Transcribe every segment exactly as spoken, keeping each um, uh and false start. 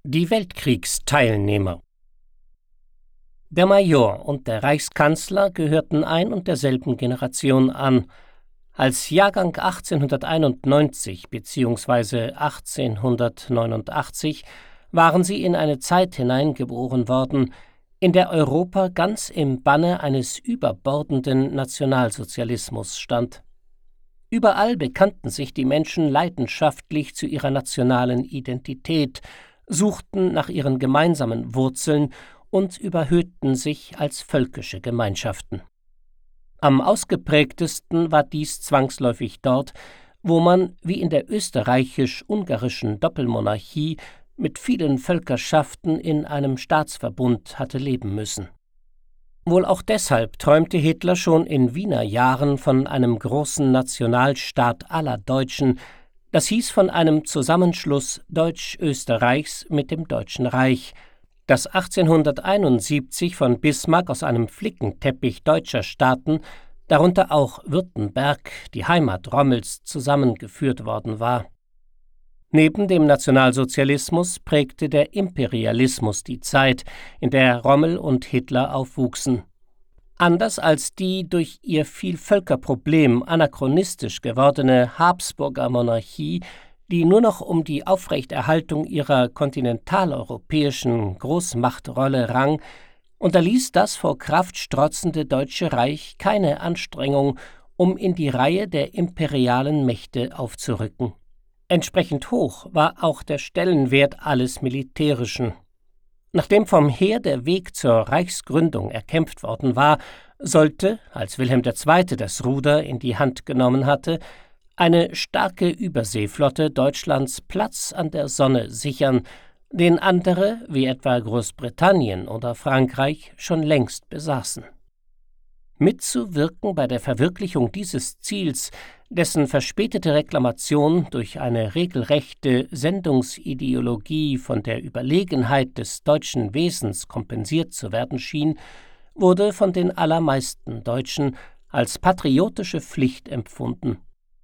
Die Weltkriegsteilnehmer. Der Major und der Reichskanzler gehörten ein und derselben Generation an. Als Jahrgang achtzehnhunderteinundneunzig bzw. achtzehnhundertneunundachtzig waren sie in eine Zeit hineingeboren worden, in der Europa ganz im Banne eines überbordenden Nationalsozialismus stand. Überall bekannten sich die Menschen leidenschaftlich zu ihrer nationalen Identität, suchten nach ihren gemeinsamen Wurzeln und überhöhten sich als völkische Gemeinschaften. Am ausgeprägtesten war dies zwangsläufig dort, wo man, wie in der österreichisch-ungarischen Doppelmonarchie, mit vielen Völkerschaften in einem Staatsverbund hatte leben müssen. Wohl auch deshalb träumte Hitler schon in Wiener Jahren von einem großen Nationalstaat aller Deutschen, das hieß von einem Zusammenschluss Deutsch-Österreichs mit dem Deutschen Reich, das achtzehnhunderteinundsiebzig von Bismarck aus einem Flickenteppich deutscher Staaten, darunter auch Württemberg, die Heimat Rommels, zusammengeführt worden war. Neben dem Nationalsozialismus prägte der Imperialismus die Zeit, in der Rommel und Hitler aufwuchsen. Anders als die durch ihr Vielvölkerproblem anachronistisch gewordene Habsburger Monarchie, die nur noch um die Aufrechterhaltung ihrer kontinentaleuropäischen Großmachtrolle rang, unterließ das vor Kraft strotzende Deutsche Reich keine Anstrengung, um in die Reihe der imperialen Mächte aufzurücken. Entsprechend hoch war auch der Stellenwert alles Militärischen. Nachdem vom Heer der Weg zur Reichsgründung erkämpft worden war, sollte, als Wilhelm der Zweite das Ruder in die Hand genommen hatte, eine starke Überseeflotte Deutschlands Platz an der Sonne sichern, den andere, wie etwa Großbritannien oder Frankreich, schon längst besaßen. Mitzuwirken bei der Verwirklichung dieses Ziels, dessen verspätete Reklamation durch eine regelrechte Sendungsideologie von der Überlegenheit des deutschen Wesens kompensiert zu werden schien, wurde von den allermeisten Deutschen als patriotische Pflicht empfunden.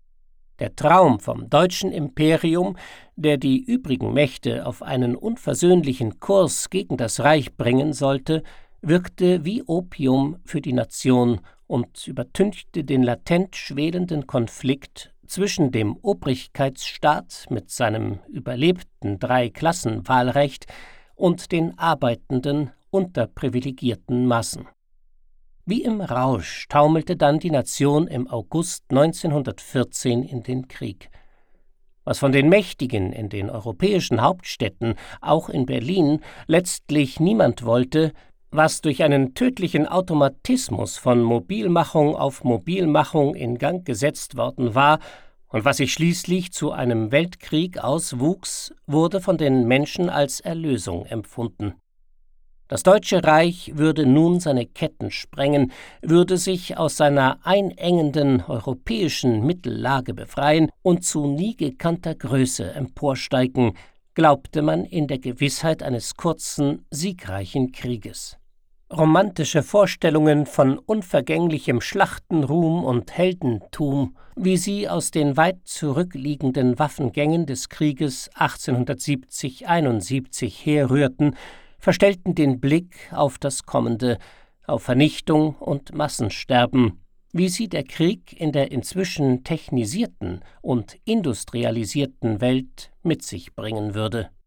Der Traum vom deutschen Imperium, der die übrigen Mächte auf einen unversöhnlichen Kurs gegen das Reich bringen sollte, wirkte wie Opium für die Nation und übertünchte den latent schwelenden Konflikt zwischen dem Obrigkeitsstaat mit seinem überlebten Dreiklassenwahlrecht und den arbeitenden, unterprivilegierten Massen. Wie im Rausch taumelte dann die Nation im August neunzehnhundertvierzehn in den Krieg. Was von den Mächtigen in den europäischen Hauptstädten, auch in Berlin, letztlich niemand wollte, was durch einen tödlichen Automatismus von Mobilmachung auf Mobilmachung in Gang gesetzt worden war und was sich schließlich zu einem Weltkrieg auswuchs, wurde von den Menschen als Erlösung empfunden. Das Deutsche Reich würde nun seine Ketten sprengen, würde sich aus seiner einengenden europäischen Mittellage befreien und zu nie gekannter Größe emporsteigen, glaubte man in der Gewissheit eines kurzen, siegreichen Krieges. Romantische Vorstellungen von unvergänglichem Schlachtenruhm und Heldentum, wie sie aus den weit zurückliegenden Waffengängen des Krieges achtzehnhundertsiebzig einundsiebzig herrührten, verstellten den Blick auf das Kommende, auf Vernichtung und Massensterben, wie sie der Krieg in der inzwischen technisierten und industrialisierten Welt mit sich bringen würde.